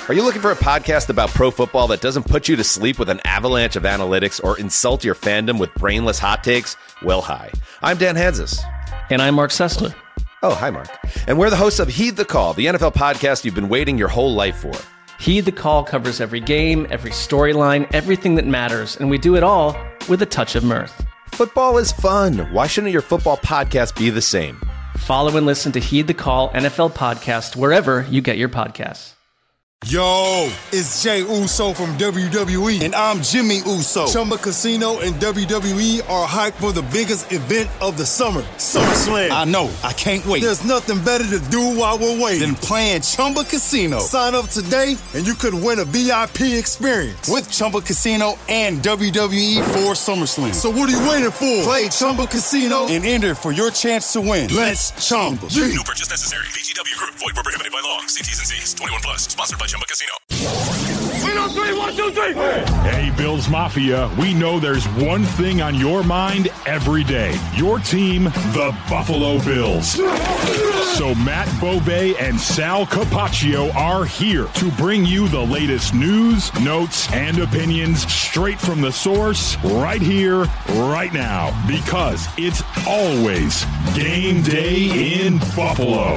Are you looking for a podcast about pro football that doesn't put you to sleep with an avalanche of analytics or insult your fandom with brainless hot takes? Well, hi. I'm Dan Hansis. And I'm Mark Sessler. Oh, hi, Mark. And we're the hosts of Heed the Call, the NFL podcast you've been waiting your whole life for. Heed the Call covers every game, every storyline, everything that matters, and we do it all with a touch of mirth. Football is fun. Why shouldn't your football podcast be the same? Follow and listen to Heed the Call NFL podcast wherever you get your podcasts. Yo, it's Jay Uso from WWE, and I'm Jimmy Uso. Chumba Casino and WWE are hyped for the biggest event of the summer, SummerSlam. I know, I can't wait. There's nothing better to do while we're waiting than playing Chumba Casino. Sign up today, and you could win a VIP experience with Chumba Casino and WWE for SummerSlam. So what are you waiting for? Play Chumba Casino and enter for your chance to win. Let's Chumba. No purchase necessary. VGW Group. Void where prohibited by law. See T's and C's. 21 plus. Sponsored by Chumba Casino. 1, 2, 3. Hey, Bills Mafia, we know there's one thing on your mind every day. Your team, the Buffalo Bills. So Matt Bove and Sal Capaccio are here to bring you the latest news, notes, and opinions straight from the source right here, right now. Because it's always game day in Buffalo.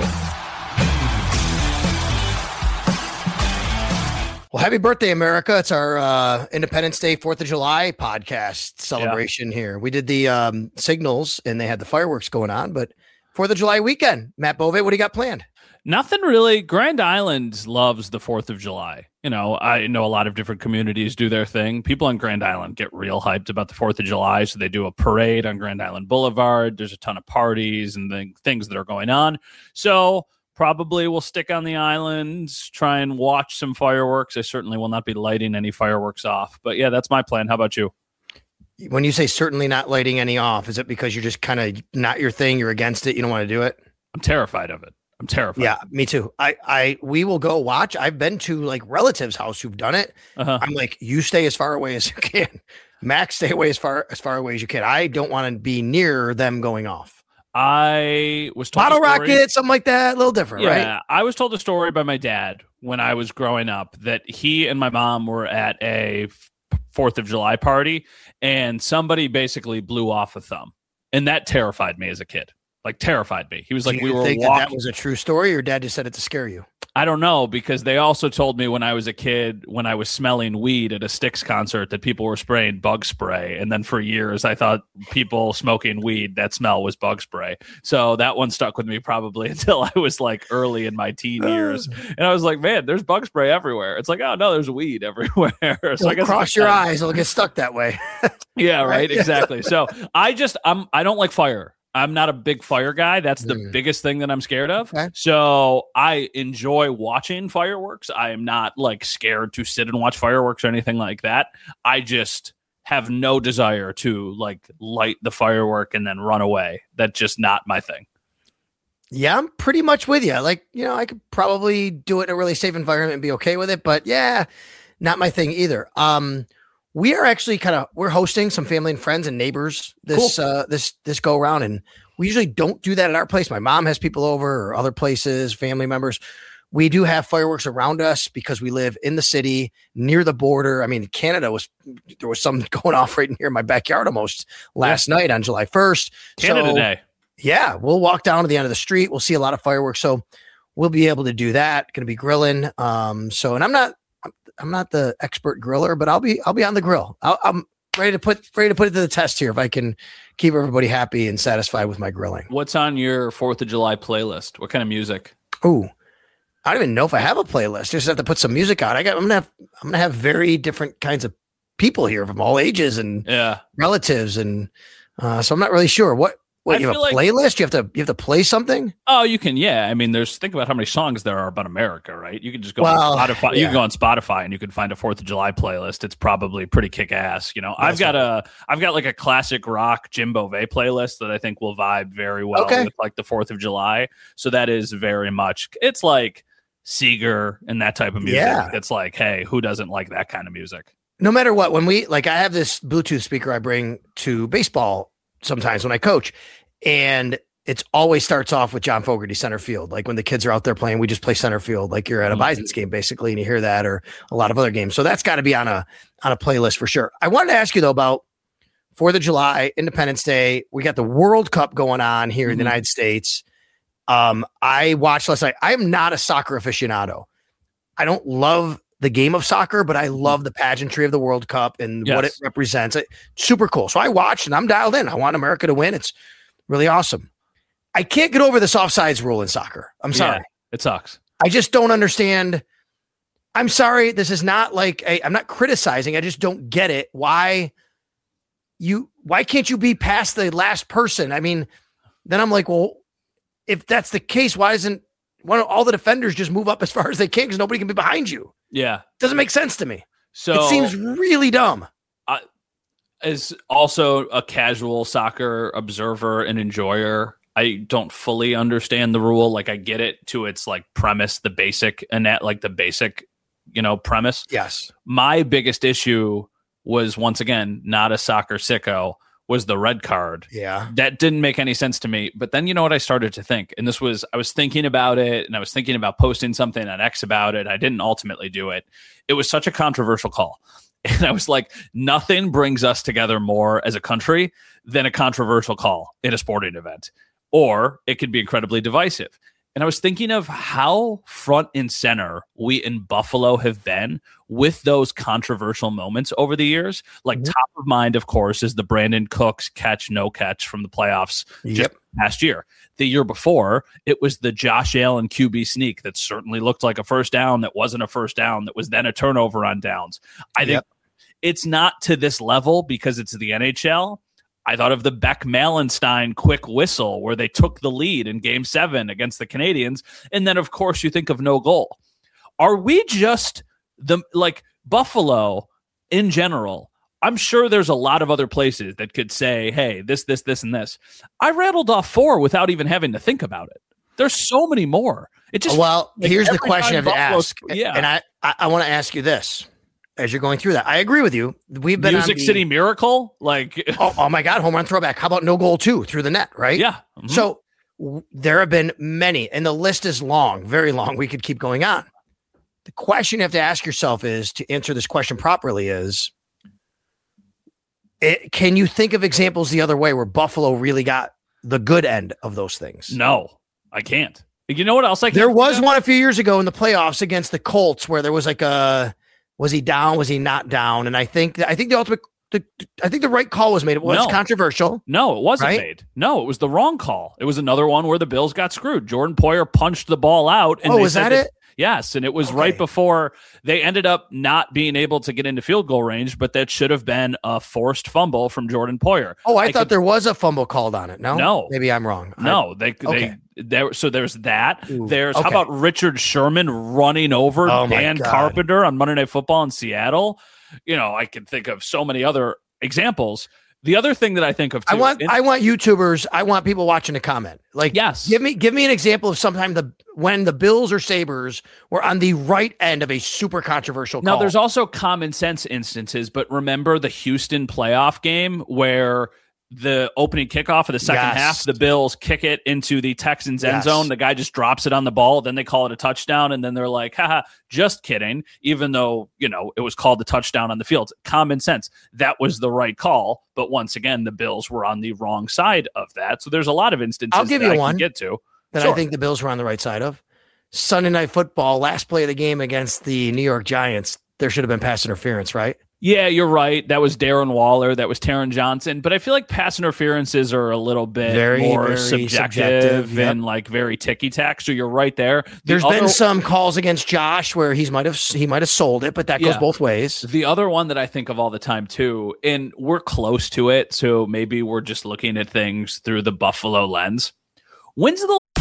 Well, happy birthday, America. It's our Independence Day, 4th of July podcast celebration here. We did the signals and they had the fireworks going on, but 4th of July weekend. Matt Bove, what do you got planned? Nothing really. Grand Island loves the 4th of July. You know, I know a lot of different communities do their thing. People on Grand Island get real hyped about the 4th of July. So they do a parade on Grand Island Boulevard. There's a ton of parties and things that are going on. So probably will stick on the islands, try and watch some fireworks. I certainly will not be lighting any fireworks off. But yeah, that's my plan. How about you? When you say certainly not lighting any off, is it because you're just kind of not your thing? You're against it. You don't want to do it? I'm terrified of it. I'm terrified. Yeah, me too. We will go watch. I've been to like relatives' house who've done it. I'm like, you stay as far away as you can. Max, stay away as far away as you can. I don't want to be near them going off. I was told bottle rocket, something like that, a little different, right? Yeah, I was told a story by my dad when I was growing up that he and my mom were at a 4th of July party and somebody basically blew off a thumb. And that terrified me as a kid. Like, terrified me. He was like, we were walking. That was a true story, or dad just said it to scare you? I don't know, because they also told me when I was a kid, when I was smelling weed at a Styx concert, that people were spraying bug spray. And then for years, I thought people smoking weed, that smell was bug spray. So that one stuck with me probably until I was like early in my teen years. And I was like, man, there's bug spray everywhere. It's like, oh, no, there's weed everywhere. So I guess cross your eyes, it'll get stuck that way. Yeah, right. Exactly. So I don't like fire. I'm not a big fire guy. That's the biggest thing that I'm scared of. Okay. So I enjoy watching fireworks. I am not like scared to sit and watch fireworks or anything like that. I just have no desire to like light the firework and then run away. That's just not my thing. Yeah, I'm pretty much with you. Like, you know, I could probably do it in a really safe environment and be okay with it, but yeah, not my thing either. We are actually we're hosting some family and friends and neighbors this go around, and we usually don't do that at our place. My mom has people over, or other places, family members. We do have fireworks around us because we live in the city near the border. I mean, Canada there was some going off right near my backyard almost last night on July 1st. Canada Day. Yeah, we'll walk down to the end of the street. We'll see a lot of fireworks, so we'll be able to do that. Going to be grilling. And I'm not the expert griller, but I'll be on the grill. I'm ready to put it to the test here if I can keep everybody happy and satisfied with my grilling. What's on your 4th of July playlist? What kind of music? Ooh, I don't even know if I have a playlist. Just have to put some music on. I'm gonna have very different kinds of people here from all ages and relatives, and so I'm not really sure what. What, you have a playlist? You have to play something? Oh, you can. Yeah. I mean, think about how many songs there are about America, right? You can just go on Spotify. Yeah. You can go on Spotify and you can find a 4th of July playlist. It's probably pretty kick ass. You know, I've got like a classic rock Jim Bove playlist that I think will vibe very well with like the 4th of July. So that is very much, it's like Seeger and that type of music. Yeah. It's like, hey, who doesn't like that kind of music? No matter what, when I have this Bluetooth speaker I bring to baseball sometimes when I coach, and It's always starts off with John Fogerty center field. Like when the kids are out there playing, we just play center field. Like you're at a Bison's game basically, and you hear that, or a lot of other games. So that's got to be on a playlist for sure. I wanted to ask you though about 4th of July, Independence Day. We got the World Cup going on here in the United States. I watched last night. I am not a soccer aficionado. I don't love the game of soccer, but I love the pageantry of the World Cup and what it represents. Super cool. So I watched and I'm dialed in. I want America to win. It's really awesome. I can't get over this offsides rule in soccer. I'm sorry. It sucks. I just don't understand. I'm sorry. This is not like I'm not criticizing. I just don't get it. Why can't you be past the last person? I mean, then I'm like, well, if that's the case, why don't all the defenders just move up as far as they can because nobody can be behind you? Yeah. Doesn't make sense to me. So it seems really dumb. As also a casual soccer observer and enjoyer, I don't fully understand the rule. Like I get it to its like premise, the basic premise. Yes. My biggest issue was, once again, not a soccer sicko, was the red card. Yeah. That didn't make any sense to me. But then you know what I started to think? And I was thinking about it, and I was thinking about posting something on X about it. I didn't ultimately do it. It was such a controversial call. And I was like, nothing brings us together more as a country than a controversial call in a sporting event. Or it could be incredibly divisive. And I was thinking of how front and center we in Buffalo have been with those controversial moments over the years. Like top of mind, of course, is the Brandon Cooks catch, no catch from the playoffs just last year. The year before, it was the Josh Allen QB sneak that certainly looked like a first down that wasn't a first down, that was then a turnover on downs. I think it's not to this level because it's the NHL. I thought of the Beck Malenstein quick whistle where they took the lead in Game 7 against the Canadians. And then, of course, you think of no goal. Are we just Buffalo in general? I'm sure there's a lot of other places that could say, hey, this, and this. I rattled off 4 without even having to think about it. There's so many more. Here's the question I have to ask. Yeah. And I want to ask you this. As you're going through that, I agree with you. We've been Music City Miracle, like oh my God, home run throwback. How about no goal 2 through the net, right? Yeah. Mm-hmm. So there have been many, and the list is long, very long. We could keep going on. The question you have to ask yourself is, to answer this question properly, is can you think of examples the other way where Buffalo really got the good end of those things? No, I can't. You know what else? There was one a few years ago in the playoffs against the Colts where there was like was he down? Was he not down? And I think the right call was made. It was controversial. No, it wasn't made. No, it was the wrong call. It was another one where the Bills got screwed. Jordan Poyer punched the ball out. And was that it? Yes, and it was right before they ended up not being able to get into field goal range, but that should have been a forced fumble from Jordan Poyer. Oh, I thought there was a fumble called on it. No. Maybe I'm wrong. No, so there's that. How about Richard Sherman running over Dan Carpenter on Monday Night Football in Seattle? You know, I can think of so many other examples. The other thing that I think of too, I want YouTubers, I want people watching to comment. Like, yes, give me an example of sometime when the Bills or Sabres were on the right end of a super controversial call. Now, there's also common sense instances, but remember the Houston playoff game where the opening kickoff of the second half, the Bills kick it into the Texans end zone. The guy just drops it on the ball. Then they call it a touchdown. And then they're like, haha, just kidding. Even though, it was called the touchdown on the field. Common sense. That was the right call. But once again, the Bills were on the wrong side of that. So there's a lot of instances I'll give you one get to that I think the Bills were on the right side of. Sunday Night Football, last play of the game against the New York Giants. There should have been pass interference, right? Yeah, you're right. That was Darren Waller. That was Taron Johnson. But I feel like pass interferences are a little bit more subjective and like very ticky-tack. So you're right there. There's been some calls against Josh where he might have sold it, but that goes both ways. The other one that I think of all the time too, and we're close to it, so maybe we're just looking at things through the Buffalo lens. When's the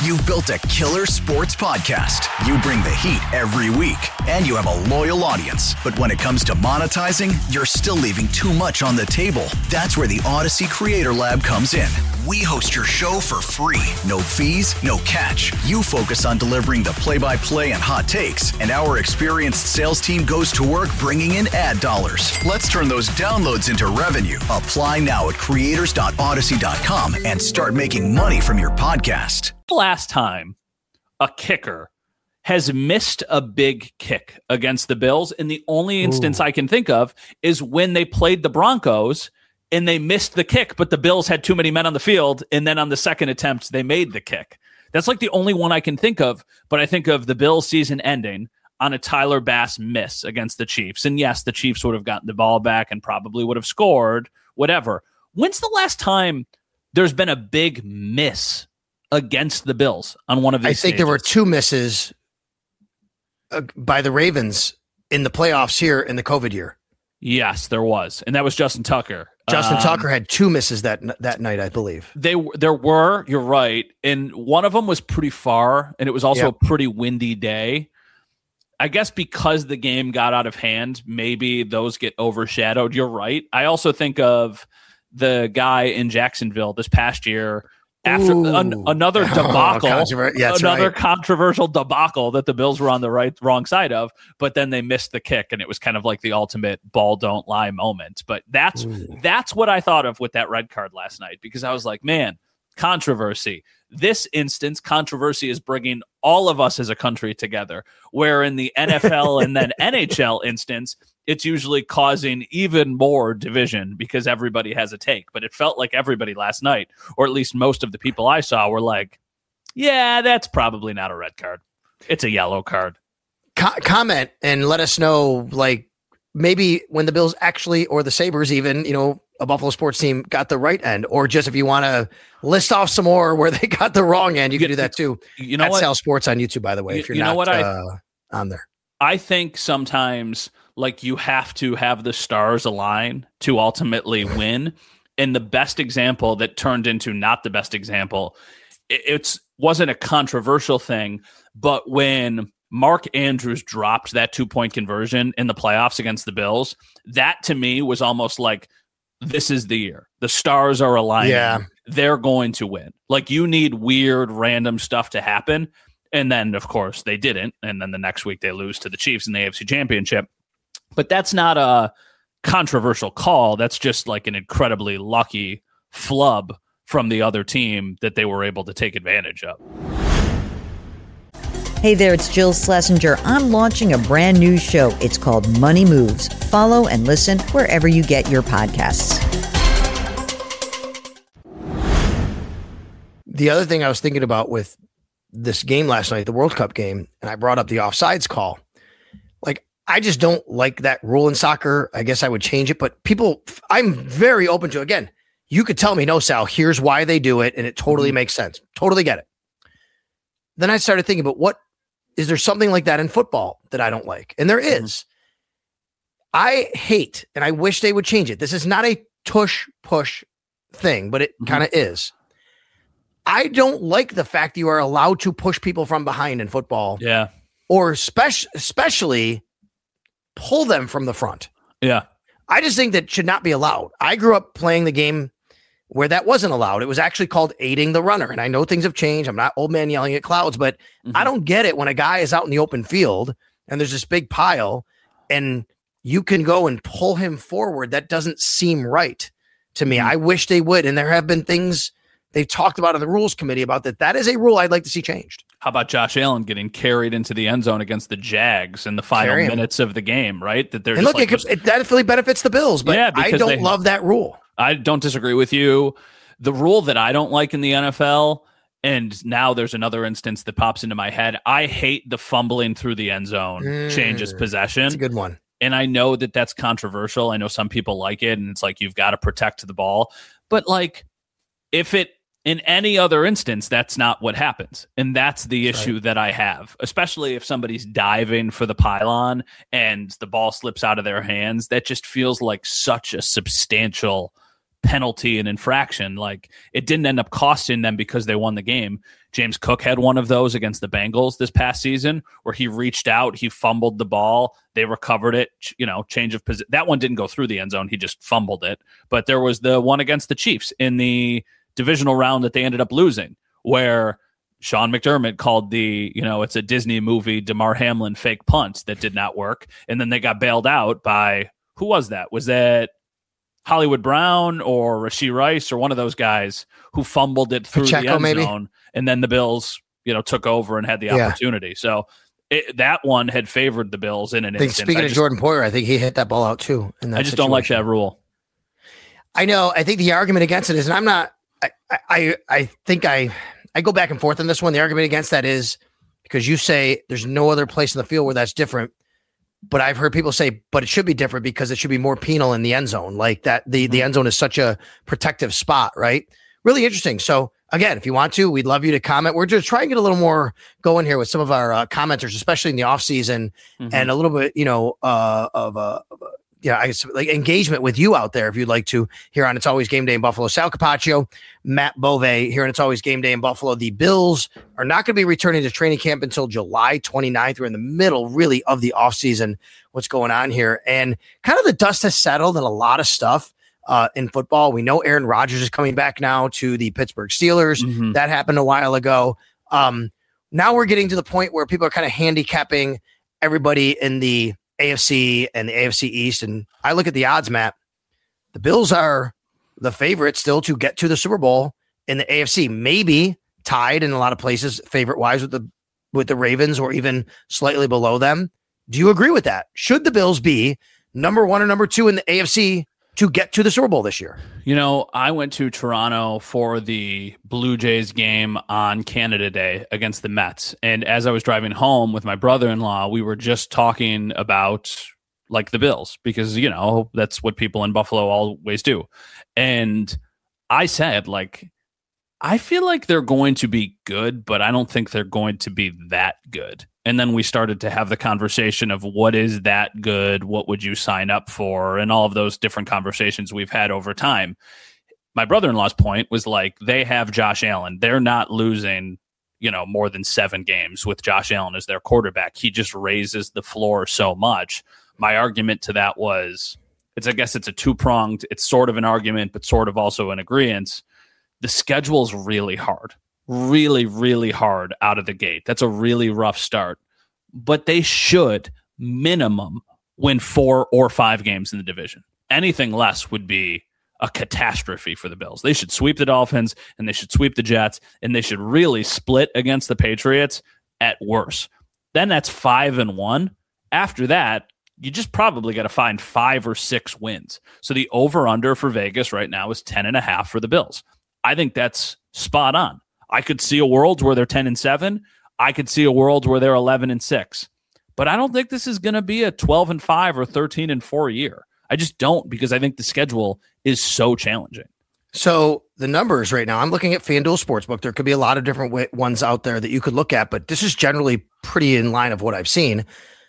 You've built a killer sports podcast. You bring the heat every week, and you have a loyal audience. But when it comes to monetizing, you're still leaving too much on the table. That's where the Odyssey Creator Lab comes in. We host your show for free. No fees, no catch. You focus on delivering the play-by-play and hot takes, and our experienced sales team goes to work bringing in ad dollars. Let's turn those downloads into revenue. Apply now at creators.odyssey.com and start making money from your podcast. Last time a kicker has missed a big kick against the Bills, and the only instance I can think of is when they played the Broncos and they missed the kick, but the Bills had too many men on the field, and then on the second attempt, they made the kick. That's like the only one I can think of, but I think of the Bills season ending on a Tyler Bass miss against the Chiefs. And yes, the Chiefs would have gotten the ball back and probably would have scored, whatever. When's the last time there's been a big miss against the Bills on one of these I think stages? there were two misses by the Ravens in the playoffs here in the COVID year. Yes, there was. And that was Justin Tucker. Justin Tucker had two misses that night, I believe. There were, you're right. And one of them was pretty far, and it was also a pretty windy day. I guess because the game got out of hand, maybe those get overshadowed. You're right. I also think of the guy in Jacksonville this past year after another debacle, controversial debacle that the Bills were on the wrong side of, but then they missed the kick, and it was kind of like the ultimate ball don't lie moment. But that's what I thought of with that red card last night, because I was like, man, controversy. This instance, controversy is bringing all of us as a country together, where in the NFL and then NHL instance, it's usually causing even more division because everybody has a take. But it felt like everybody last night, or at least most of the people I saw, were like, yeah, that's probably not a red card. It's a yellow card. Comment and let us know, like, maybe when the Bills actually, or the Sabres even, a Buffalo sports team got the right end, or just if you want to list off some more where they got the wrong end, you can do that too. At Sal Sports on YouTube, by the way, if you're not on there. I think sometimes, like, you have to have the stars align to ultimately win. And the best example that turned into not the best example, it wasn't a controversial thing, but when Mark Andrews dropped that 2-point conversion in the playoffs against the Bills, that to me was almost like, this is the year. The stars are aligning. Yeah. They're going to win. Like, you need weird, random stuff to happen. And then, of course, they didn't. And then the next week they lose to the Chiefs in the AFC Championship. But that's not a controversial call. That's just like an incredibly lucky flub from the other team that they were able to take advantage of. Hey there, it's Jill Schlesinger. I'm launching a brand new show. It's called Money Moves. Follow and listen wherever you get your podcasts. The other thing I was thinking about with this game last night, the World Cup game, and I brought up the offsides call. Like, I just don't like that rule in soccer. I guess I would change it, but I'm very open to, again, you could tell me, no, Sal, here's why they do it, and it totally makes sense. Totally get it. Then I started thinking about is there something like that in football that I don't like? And there is. I hate, and I wish they would change it. This is not a push thing, but it kind of is. I don't like the fact you are allowed to push people from behind in football. Yeah. Or especially pull them from the front. Yeah. I just think that should not be allowed. I grew up playing the game where that wasn't allowed. It was actually called aiding the runner. And I know things have changed. I'm not old man yelling at clouds, but I don't get it when a guy is out in the open field and there's this big pile and you can go and pull him forward. That doesn't seem right to me. I wish they would. And there have been things they've talked about in the rules committee about that. That is a rule I'd like to see changed. How about Josh Allen getting carried into the end zone against the Jags in the final minutes of the game, right? That they're it definitely benefits the Bills, but yeah, I don't love that rule. I don't disagree with you. The rule that I don't like in the NFL, and now there's another instance that pops into my head. I hate the fumbling through the end zone changes possession. That's a good one. And I know that that's controversial. I know some people like it, and it's like you've got to protect the ball. But like, if it in any other instance, that's not what happens. And that's the issue that I have, especially if somebody's diving for the pylon and the ball slips out of their hands. That just feels like such a substantial penalty and infraction. Like, it didn't end up costing them because they won the game. James Cook had one of those against the Bengals this past season where he reached out, he fumbled the ball, they recovered it, change of position. That one didn't go through the end zone. He just fumbled it. But there was the one against the Chiefs in the divisional round that they ended up losing where Sean McDermott called it's a Disney movie, DeMar Hamlin fake punt that did not work. And then they got bailed out by, who was that? Was that Hollywood Brown or Rashee Rice or one of those guys who fumbled it through Pacheco, the end zone? And then the Bills, took over and had the opportunity. So that one had favored the Bills in an instant. Speaking of Jordan Poyer, I think he hit that ball out too. I just don't like that rule. I know. I think the argument against it is, and I'm not, I think I go back and forth on this one. The argument against that is because you say there's no other place in the field where that's different. But I've heard people say, but it should be different because it should be more penal in the end zone. Like that, the end zone is such a protective spot, right? Really interesting. So again, if you want to, we'd love you to comment. We're just trying to get a little more going here with some of our commenters, especially in the off season, and a little bit, I guess like engagement with you out there. If you'd like to here on It's Always Game Day in Buffalo, Sal Capaccio, Matt Bove here on It's Always Game Day in Buffalo. The Bills are not going to be returning to training camp until July 29th. We're in the middle really of the offseason. What's going on here? And kind of the dust has settled on a lot of stuff in football. We know Aaron Rodgers is coming back now to the Pittsburgh Steelers. That happened a while ago. Now we're getting to the point where people are kind of handicapping everybody in the AFC and the AFC East. And I look at the odds, Matt. The Bills are the favorite still to get to the Super Bowl in the AFC, maybe tied in a lot of places favorite wise with the Ravens or even slightly below them. Do you agree with that? Should the Bills be number 1 or number 2 in the AFC to get to the Super Bowl this year? I went to Toronto for the Blue Jays game on Canada Day against the Mets. And as I was driving home with my brother-in-law, we were just talking about like the Bills because, that's what people in Buffalo always do. And I said, I feel like they're going to be good, but I don't think they're going to be that good. And then we started to have the conversation of what is that good? What would you sign up for? And all of those different conversations we've had over time. My brother-in-law's point was they have Josh Allen. They're not losing, more than 7 games with Josh Allen as their quarterback. He just raises the floor so much. My argument to that was, I guess it's a two-pronged, it's sort of an argument, but sort of also an agreement. The schedule's really hard. Really, really hard out of the gate. That's a really rough start. But they should minimum win 4 or 5 games in the division. Anything less would be a catastrophe for the Bills. They should sweep the Dolphins and they should sweep the Jets and they should really split against the Patriots at worst. Then that's 5-1. After that, you just probably got to find 5 or 6 wins. So the over-under for Vegas right now is 10.5 for the Bills. I think that's spot on. I could see a world where they're 10-7. I could see a world where they're 11-6. But I don't think this is going to be a 12-5 or 13-4 year. I just don't, because I think the schedule is so challenging. So the numbers right now, I'm looking at FanDuel Sportsbook. There could be a lot of different ones out there that you could look at, but this is generally pretty in line of what I've seen.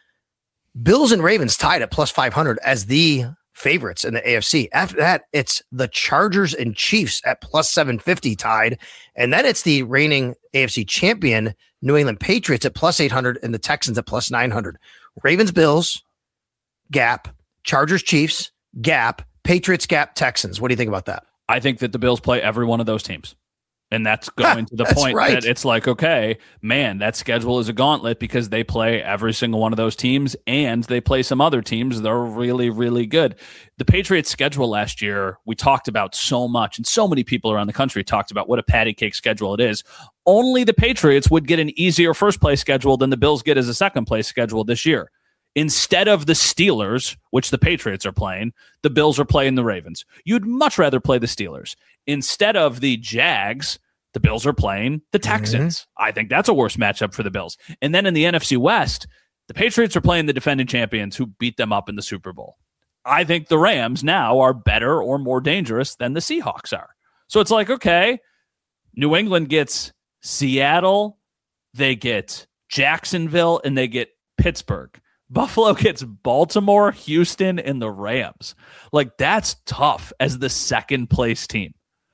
Bills and Ravens tied at plus 500 as the favorites in the AFC. After that, it's the Chargers and Chiefs at plus 750 tied. And then it's the reigning AFC champion, New England Patriots at plus 800 and the Texans at plus 900. Ravens, Bills, gap. Chargers, Chiefs, gap. Patriots, gap. Texans. What do you think about that? I think that the Bills play every one of those teams. And that's going to the point that it's okay, man, that schedule is a gauntlet because they play every single one of those teams and they play some other teams that are really, really good. The Patriots schedule last year, we talked about so much, and so many people around the country talked about what a patty cake schedule it is. Only the Patriots would get an easier first place schedule than the Bills get as a second place schedule this year. Instead of the Steelers, which the Patriots are playing, the Bills are playing the Ravens. You'd much rather play the Steelers. Instead of the Jags, the Bills are playing the Texans. I think that's a worse matchup for the Bills. And then in the NFC West, the Patriots are playing the defending champions who beat them up in the Super Bowl. I think the Rams now are better or more dangerous than the Seahawks are. So it's okay, New England gets Seattle, they get Jacksonville, and they get Pittsburgh. Buffalo gets Baltimore, Houston, and the Rams. That's tough as the second place team.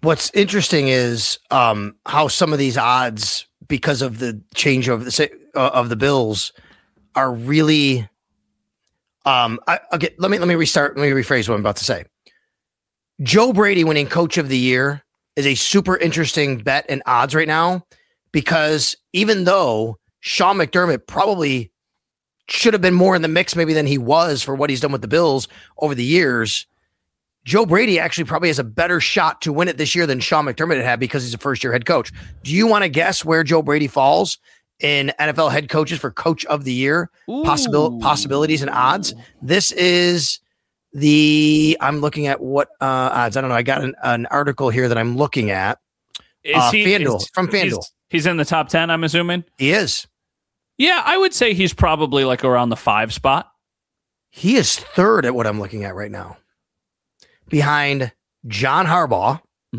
What's interesting is how some of these odds, because of the change of the Bills, are really. Let me restart. Let me rephrase what I'm about to say. Joe Brady winning Coach of the Year is a super interesting bet in odds right now, because even though Sean McDermott probably should have been more in the mix maybe than he was for what he's done with the Bills over the years, Joe Brady actually probably has a better shot to win it this year than Sean McDermott had because he's a first-year head coach. Do you want to guess where Joe Brady falls in NFL head coaches for Coach of the Year possibilities and odds? This is I'm looking at what odds. I don't know. I got an article here that I'm looking at. From FanDuel. He's in the top 10, I'm assuming? He is. Yeah, I would say he's probably like around the 5 spot. He is third at what I'm looking at right now, behind John Harbaugh,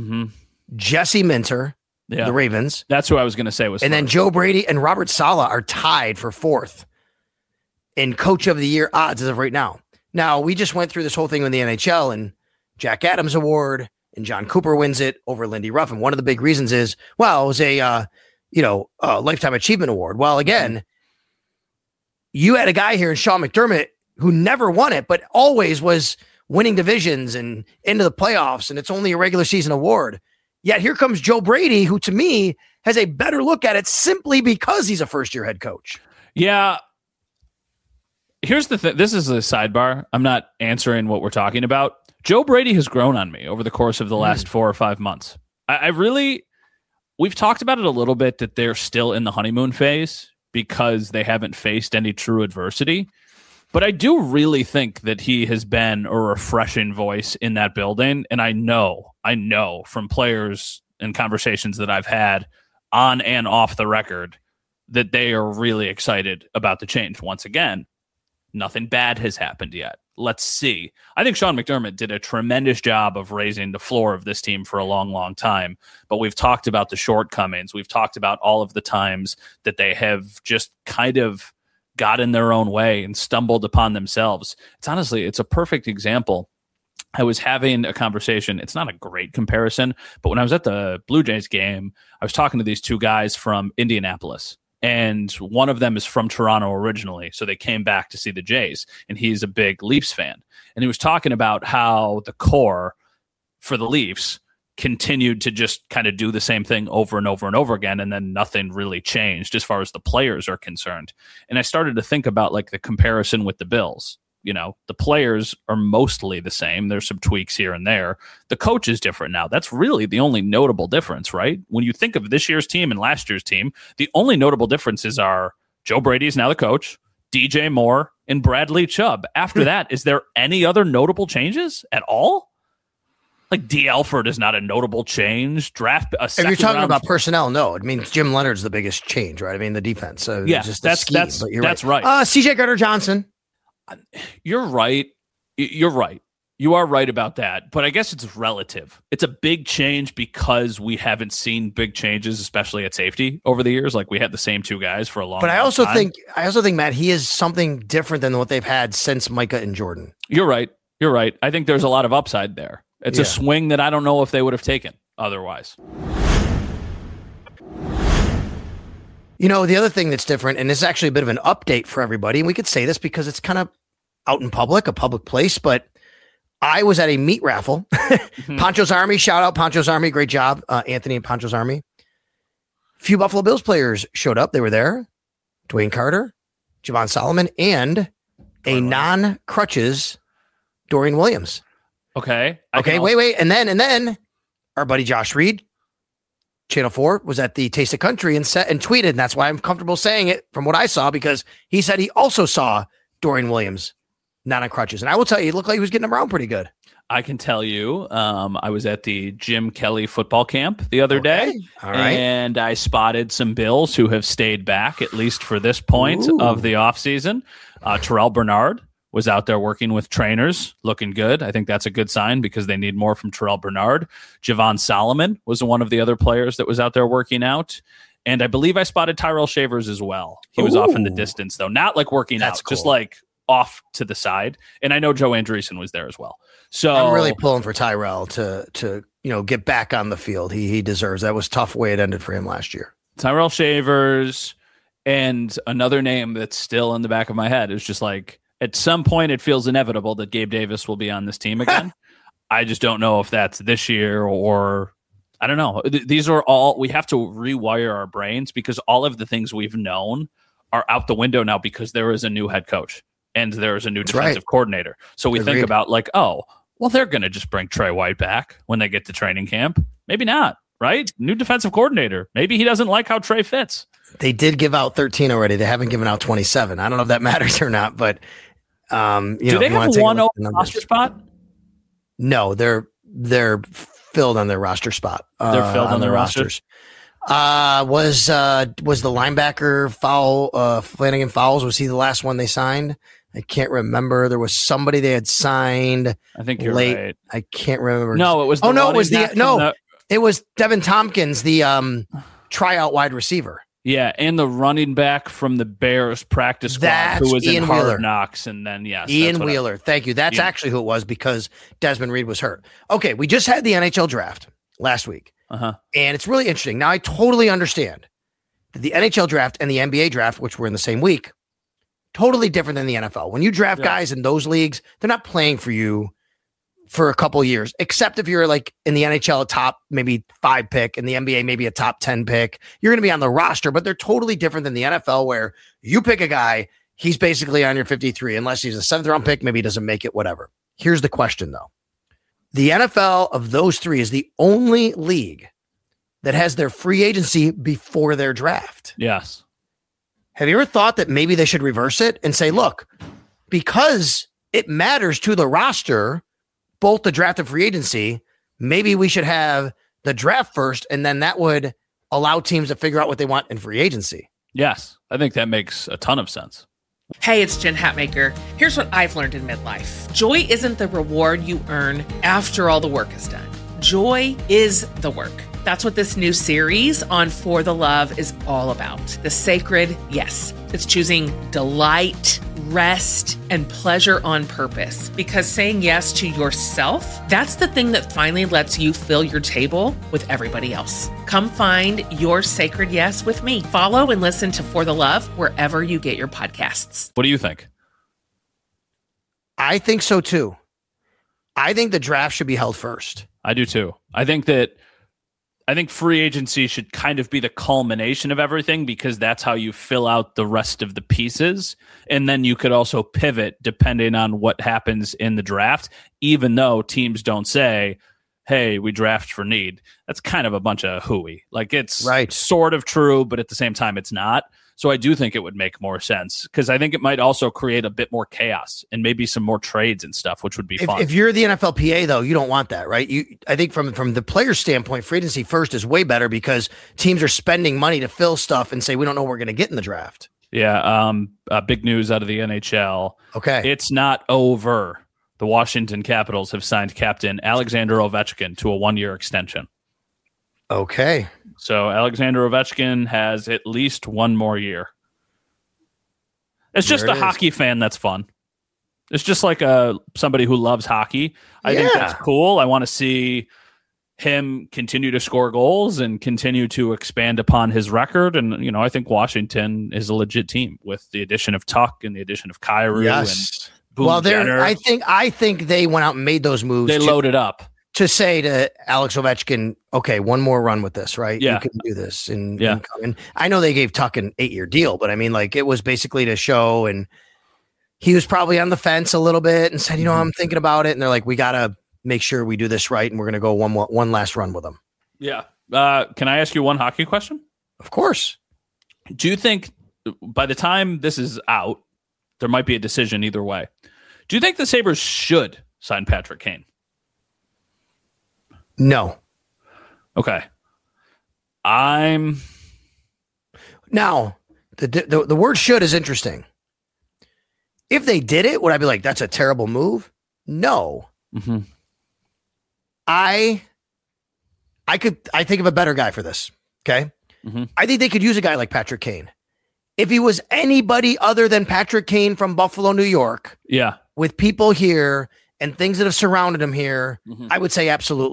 Jesse Minter, the Ravens. That's who I was going to say was. And then Joe Brady and Robert Saleh are tied for 4th in Coach of the Year odds as of right now. Now, we just went through this whole thing with the NHL and Jack Adams Award, and John Cooper wins it over Lindy Ruff. And one of the big reasons is, well, it was a Lifetime Achievement Award. Well, again, you had a guy here in Sean McDermott who never won it, but always was winning divisions and into the playoffs, and it's only a regular season award. Yet here comes Joe Brady, who to me has a better look at it simply because he's a first-year head coach. Yeah. Here's the thing. This is a sidebar. I'm not answering what we're talking about. Joe Brady has grown on me over the course of the last 4 or 5 months. We've talked about it a little bit that they're still in the honeymoon phase because they haven't faced any true adversity. But I do really think that he has been a refreshing voice in that building. And I know from players and conversations that I've had on and off the record that they are really excited about the change. Once again, nothing bad has happened yet. Let's see. I think Sean McDermott did a tremendous job of raising the floor of this team for a long, long time. But we've talked about the shortcomings. We've talked about all of the times that they have just kind of got in their own way and stumbled upon themselves. It's a perfect example. I was having a conversation. It's not a great comparison, but when I was at the Blue Jays game, I was talking to these 2 guys from Indianapolis. And one of them is from Toronto originally, so they came back to see the Jays, and he's a big Leafs fan. And he was talking about how the core for the Leafs continued to just kind of do the same thing over and over and over again, and then nothing really changed as far as the players are concerned. And I started to think about like the comparison with the Bills. You know, the players are mostly the same. There's some tweaks here and there. The coach is different now. That's really the only notable difference, right? When you think of this year's team and last year's team, the only notable differences are Joe Brady is now the coach, DJ Moore, and Bradley Chubb. After that, is there any other notable changes at all? Like D. Alford is not a notable change. If you're talking about personnel, no. I mean, Jim Leonard's the biggest change, right? I mean, the defense. That's right. CJ Gardner-Johnson. You're right. You are right about that. But I guess it's relative. It's a big change because we haven't seen big changes, especially at safety over the years. Like we had the same 2 guys for a long time. But I also think, Matt, he is something different than what they've had since Micah and Jordan. You're right. I think there's a lot of upside there. It's a swing that I don't know if they would have taken otherwise. You know, the other thing that's different, and this is actually a bit of an update for everybody, and we could say this because it's kind of out in public, a public place, but I was at a meat raffle. Pancho's Army, shout out Pancho's Army. Great job, Anthony and Pancho's Army. A few Buffalo Bills players showed up. They were there. Dwayne Carter, Javon Solomon, and a non-crutches Dorian Williams. Okay. Wait. And then our buddy Josh Reed, Channel 4, was at the Taste of Country and tweeted, and that's why I'm comfortable saying it from what I saw, because he said he also saw Dorian Williams not on crutches. And I will tell you, he looked like he was getting around pretty good. I can tell you, I was at the Jim Kelly football camp the other day, all right, and I spotted some Bills who have stayed back, at least for this point of the offseason. Terrell Bernard was out there working with trainers, looking good. I think that's a good sign because they need more from Terrell Bernard. Javon Solomon was one of the other players that was out there working out. And I believe I spotted Tyrell Shavers as well. He was off in the distance, though. Not like working out, cool. Just like off to the side. And I know Joe Andreessen was there as well. So I'm really pulling for Tyrell to get back on the field. He deserves. That was a tough way it ended for him last year. Tyrell Shavers, and another name that's still in the back of my head is just like, at some point it feels inevitable that Gabe Davis will be on this team again. I just don't know if that's this year or I don't know. These are all, we have to rewire our brains because all of the things we've known are out the window now because there is a new head coach and there is a new defensive coordinator. So we think about like, oh, well, they're going to just bring Trey White back when they get to training camp. Maybe not, right? New defensive coordinator. Maybe he doesn't like how Trey fits. They did give out 13 already. They haven't given out 27. I don't know if that matters or not, but do they have one open roster spot? No, they're filled on their roster spot. They're filled on their rosters. Was the linebacker Flanagan Fowles? Was he the last one they signed? I can't remember. There was somebody they had signed. I think you're late. Right. I can't remember. No, it was. It was Devin Tompkins, the tryout wide receiver. Yeah, and the running back from the Bears practice squad who was in Hard Knocks, and then Ian Wheeler. Thank you. That's actually who it was because Desmond Reed was hurt. Okay, we just had the NHL draft last week, and it's really interesting. Now I totally understand that the NHL draft and the NBA draft, which were in the same week, totally different than the NFL. When you draft guys in those leagues, they're not playing for you for a couple of years, except if you're like in the NHL, a top maybe 5 pick, in the NBA, maybe a top 10 pick. You're going to be on the roster, but they're totally different than the NFL where you pick a guy, he's basically on your 53, unless he's a 7th round pick, maybe he doesn't make it, whatever. Here's the question though. The NFL of those three is the only league that has their free agency before their draft. Yes. Have you ever thought that maybe they should reverse it and say, look, because it matters to the roster, both the draft and free agency, maybe we should have the draft first, and then that would allow teams to figure out what they want in free agency. Yes, I think that makes a ton of sense. Hey, it's Jen Hatmaker. Here's what I've learned in midlife. Joy isn't the reward you earn after all the work is done. Joy is the work. That's what this new series on For the Love is all about. The sacred yes. It's choosing delight, rest, and pleasure on purpose. Because saying yes to yourself, that's the thing that finally lets you fill your table with everybody else. Come find your sacred yes with me. Follow and listen to For the Love wherever you get your podcasts. What do you think? I think so too. I think the draft should be held first. I do too. I think free agency should kind of be the culmination of everything because that's how you fill out the rest of the pieces. And then you could also pivot depending on what happens in the draft, even though teams don't say, hey, we draft for need. That's kind of a bunch of hooey. Like it's sort of true, but at the same time, it's not. So I do think it would make more sense because I think it might also create a bit more chaos and maybe some more trades and stuff, which would be fun. If you're the NFLPA, though, you don't want that, right? I think from the player standpoint, free agency first is way better because teams are spending money to fill stuff and say, we don't know what we're going to get in the draft. Yeah. Big news out of the NHL. Okay. It's not over. The Washington Capitals have signed captain Alexander Ovechkin to a 1-year extension. Okay. So Alexander Ovechkin has at least one more year. It's just a hockey fan that's fun. It's just like somebody who loves hockey. I think that's cool. I want to see him continue to score goals and continue to expand upon his record. And, I think Washington is a legit team with the addition of Tuck and the addition of Kyrou and Boone Jenner. I think they went out and made those moves. They loaded up. To say to Alex Ovechkin, okay, one more run with this, right? Yeah. You can do this. And I know they gave Tuck an 8-year deal, but I mean, like, it was basically to show, and he was probably on the fence a little bit and said, I'm thinking about it. And they're like, we got to make sure we do this right. And we're going to go one last run with them. Yeah. Can I ask you one hockey question? Of course. Do you think by the time this is out, there might be a decision either way? Do you think the Sabres should sign Patrick Kane? No. Okay. Now, the word should is interesting. If they did it, would I be like, that's a terrible move? No. Mm-hmm. I think of a better guy for this. Okay. Mm-hmm. I think they could use a guy like Patrick Kane. If he was anybody other than Patrick Kane from Buffalo, New York, with people here and things that have surrounded him here, I would say absolutely.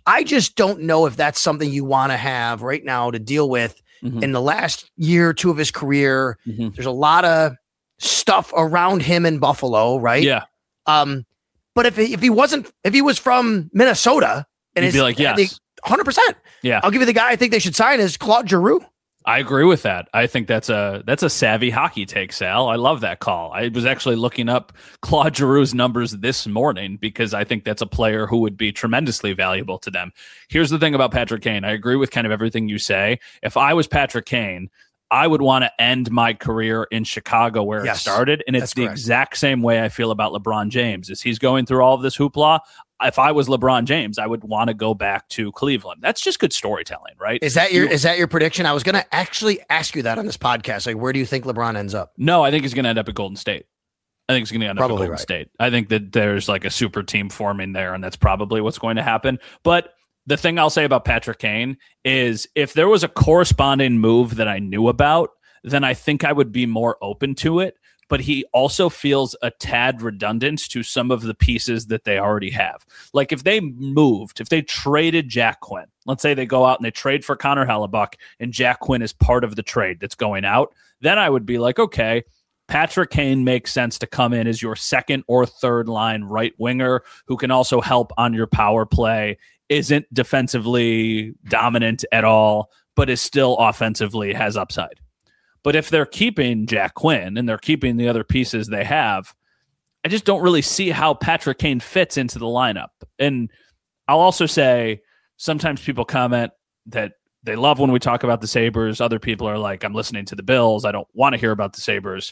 I just don't know if that's something you want to have right now to deal with in the last year or two of his career. There's a lot of stuff around him in Buffalo, right? Yeah. But if he was from Minnesota, and you'd be like, yes, 100%. Yeah. I'll give you the guy I think they should sign is Claude Giroux. I agree with that. I think that's a savvy hockey take, Sal. I love that call. I was actually looking up Claude Giroux's numbers this morning because I think that's a player who would be tremendously valuable to them. Here's the thing about Patrick Kane. I agree with kind of everything you say. If I was Patrick Kane, I would want to end my career in Chicago where it started. And it's the exact same way I feel about LeBron James. As he's going through all of this hoopla, if I was LeBron James, I would want to go back to Cleveland. That's just good storytelling, right? Is that your prediction? I was going to actually ask you that on this podcast. Like, where do you think LeBron ends up? No, I think he's going to end up at Golden State. I think he's going to end up at Golden State. I think that there's like a super team forming there, and that's probably what's going to happen. But the thing I'll say about Patrick Kane is if there was a corresponding move that I knew about, then I think I would be more open to it. But he also feels a tad redundant to some of the pieces that they already have. Like if they traded Jack Quinn, let's say they go out and they trade for Connor Hellebuck and Jack Quinn is part of the trade that's going out, then I would be like, okay, Patrick Kane makes sense to come in as your second or third line right winger who can also help on your power play, isn't defensively dominant at all, but is still offensively has upside. But if they're keeping Jack Quinn and they're keeping the other pieces they have, I just don't really see how Patrick Kane fits into the lineup. And I'll also say sometimes people comment that they love when we talk about the Sabres. Other people are like, I'm listening to the Bills. I don't want to hear about the Sabres.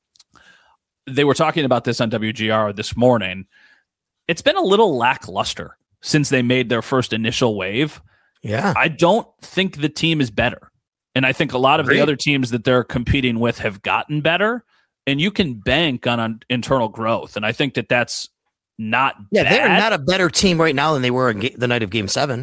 They were talking about this on WGR this morning. It's been a little lackluster since they made their first initial wave. Yeah. I don't think the team is better. And I think a lot of the other teams that they're competing with have gotten better, and you can bank on internal growth. And I think that that's not bad. They're not a better team right now than they were the night of Game 7.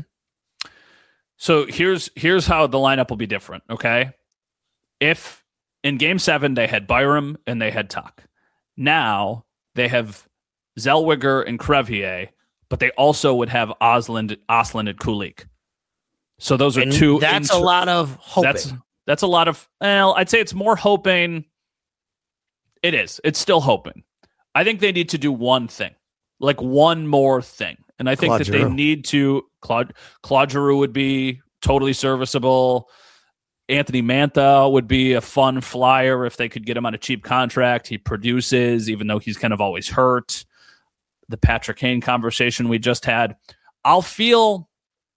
So here's how the lineup will be different, okay? If in Game 7 they had Byram and they had Tuck. Now they have Zellweger and Crevier, but they also would have Oslin and Kulik. So those are two. That's a lot of hoping. That's a lot of. Well, I'd say it's more hoping. It is. It's still hoping. I think they need to do one thing, like one more thing, and I think Claude Giroux. They need to. Claude Giroux would be totally serviceable. Anthony Mantha would be a fun flyer if they could get him on a cheap contract. He produces, even though he's kind of always hurt. The Patrick Kane conversation we just had. I'll feel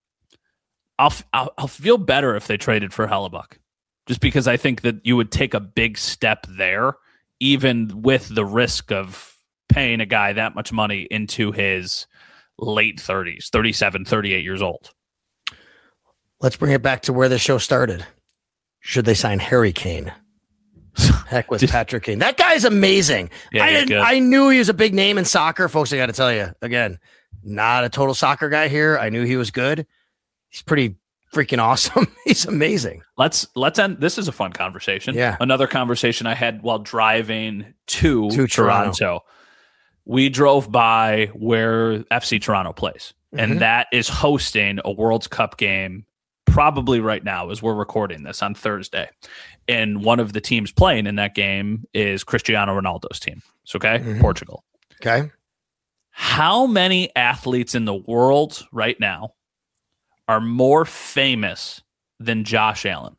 better if they traded for Hellebuck, just because I think that you would take a big step there, even with the risk of paying a guy that much money into his late 30s, 37, 38 years old. Let's bring it back to where the show started. Should they sign Harry Kane? Heck with Patrick Kane. That guy's amazing. Yeah, I knew he was a big name in soccer. Folks, I got to tell you, again, not a total soccer guy here. I knew he was good. He's pretty freaking awesome. He's amazing. Let's end. This is a fun conversation. Yeah. Another conversation I had while driving to Toronto. We drove by where FC Toronto plays, and that is hosting a World Cup game probably right now as we're recording this on Thursday. And one of the teams playing in that game is Cristiano Ronaldo's team. So, Portugal. Okay. How many athletes in the world right now are more famous than Josh Allen?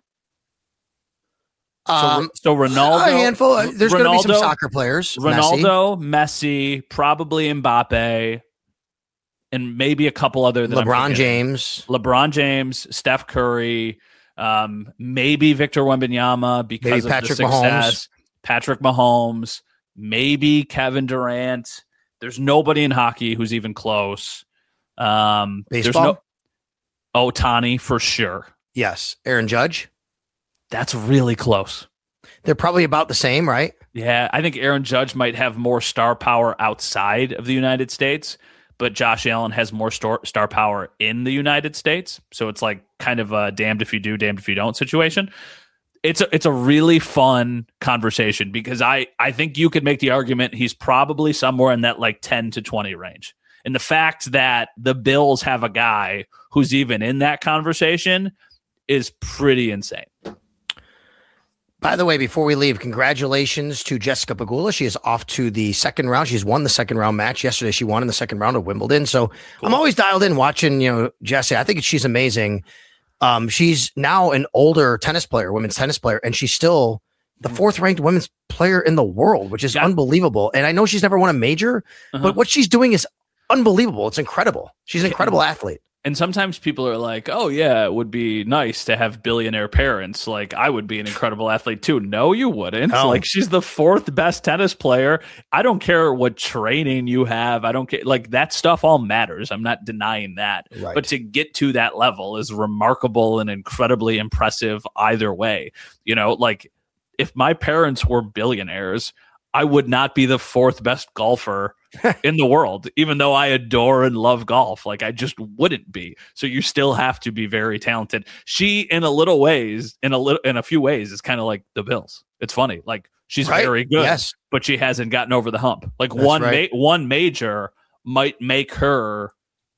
So Ronaldo, a handful. There's going to be some soccer players. Ronaldo, Messi, probably Mbappe, and maybe a couple other. LeBron James, Steph Curry, maybe Victor Wembanyama because of Patrick the success. Patrick Mahomes, maybe Kevin Durant. There's nobody in hockey who's even close. Baseball. There's no Ohtani for sure. Yes. Aaron Judge. That's really close. They're probably about the same, right? Yeah, I think Aaron Judge might have more star power outside of the United States, but Josh Allen has more star power in the United States. So it's like kind of a damned if you do, damned if you don't situation. It's a really fun conversation because I think you could make the argument he's probably somewhere in that like 10 to 20 range. And the fact that the Bills have a guy who's even in that conversation is pretty insane. By the way, before we leave, congratulations to Jessica Pegula. She is off to the second round. She's won the second round match. Yesterday, she won in the second round of Wimbledon. So cool. I'm always dialed in watching, Jessie. I think she's amazing. She's now an older tennis player, women's tennis player, and she's still the fourth ranked women's player in the world, which is unbelievable. And I know she's never won a major, but what she's doing is unbelievable. It's incredible. She's an incredible athlete. And sometimes people are like, oh, yeah, it would be nice to have billionaire parents. Like, I would be an incredible athlete, too. No, you wouldn't. No. Like, she's the fourth best tennis player. I don't care what training you have. I don't care. Like, that stuff all matters. I'm not denying that. Right. But to get to that level is remarkable and incredibly impressive either way. Like, if my parents were billionaires, I would not be the fourth best golfer in the world, even though I adore and love golf. Like, I just wouldn't be. So you still have to be very talented. She, in a few ways, is kind of like the Bills. It's funny. Like, she's very good, but she hasn't gotten over the hump. Like, one major might make her,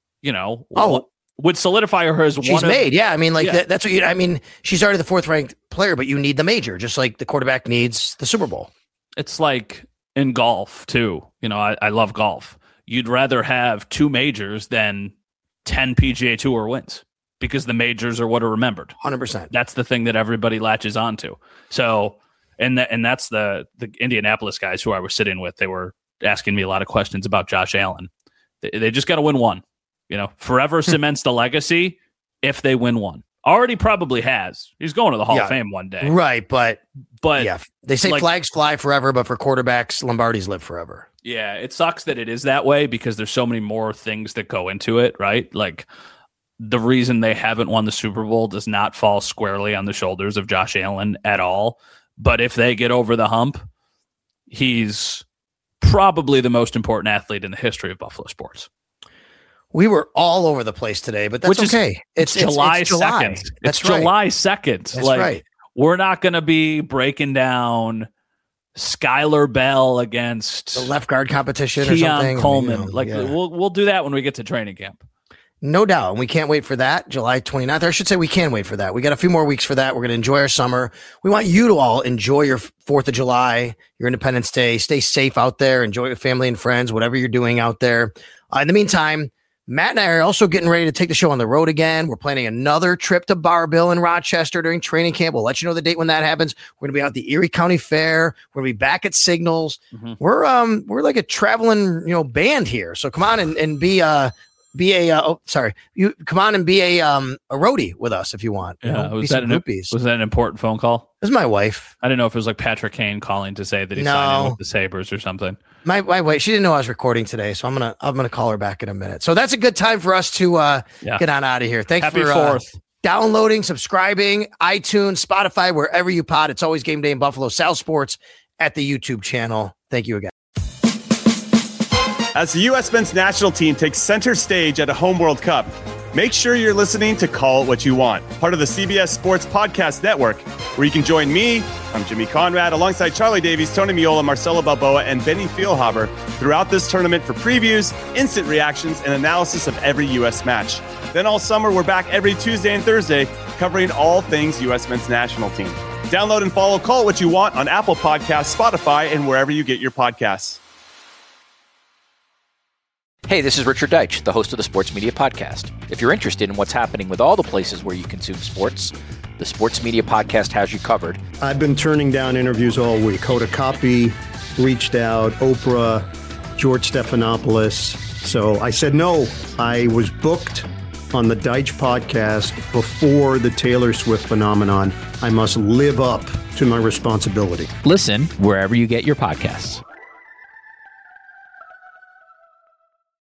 would solidify her as she's made. Yeah. I mean, that's what she's already the fourth ranked player, but you need the major, just like the quarterback needs the Super Bowl. It's like in golf too. I love golf. You'd rather have 2 majors than 10 PGA Tour wins because the majors are what are remembered. 100%. That's the thing that everybody latches onto. So, and that's the Indianapolis guys who I was sitting with. They were asking me a lot of questions about Josh Allen. They just got to win one. Forever cements the legacy if they win one. Already probably has. He's going to the Hall of Fame one day. Right, but yeah, they say flags fly forever, but for quarterbacks, Lombardi's live forever. Yeah, it sucks that it is that way because there's so many more things that go into it, right? Like, the reason they haven't won the Super Bowl does not fall squarely on the shoulders of Josh Allen at all. But if they get over the hump, he's probably the most important athlete in the history of Buffalo sports. We were all over the place today, but that's okay. It's July 2nd. It's July 2nd. That's right. We're not going to be breaking down Skylar Bell against the left guard competition or Keon something. Coleman. We'll do that when we get to training camp. No doubt. And we can't wait for that. July 29th. Or I should say we can wait for that. We got a few more weeks for that. We're going to enjoy our summer. We want you to all enjoy your 4th of July, your Independence Day. Stay safe out there. Enjoy with family and friends, whatever you're doing out there. In the meantime, Matt and I are also getting ready to take the show on the road again. We're planning another trip to Bar-Bill in Rochester during training camp. We'll let you know the date when that happens. We're going to be out at the Erie County Fair. We're going to be back at Signals. Mm-hmm. We're like a traveling, band here. So come on and be a roadie with us if you want. Was that an important phone call? This is my wife. I didn't know if it was like Patrick Kane calling to say that he's signing with the Sabres or something. My wife, she didn't know I was recording today, so I'm gonna call her back in a minute. So that's a good time for us to get on out of here. Thanks Happy for 4th. Downloading, subscribing, iTunes, Spotify, wherever you pod. It's always Game Day in Buffalo. Sal Sports at the YouTube channel. Thank you again. As the U.S. men's national team takes center stage at a home World Cup, make sure you're listening to Call It What You Want, part of the CBS Sports Podcast Network, where you can join me, I'm Jimmy Conrad, alongside Charlie Davies, Tony Miola, Marcelo Balboa, and Benny Feilhaber throughout this tournament for previews, instant reactions, and analysis of every U.S. match. Then all summer, we're back every Tuesday and Thursday, covering all things U.S. men's national team. Download and follow Call It What You Want on Apple Podcasts, Spotify, and wherever you get your podcasts. Hey, this is Richard Deitch, the host of the Sports Media Podcast. If you're interested in what's happening with all the places where you consume sports, the Sports Media Podcast has you covered. I've been turning down interviews all week. Hoda Kotb reached out, Oprah, George Stephanopoulos. So I said no. I was booked on the Deitch podcast before the Taylor Swift phenomenon. I must live up to my responsibility. Listen wherever you get your podcasts.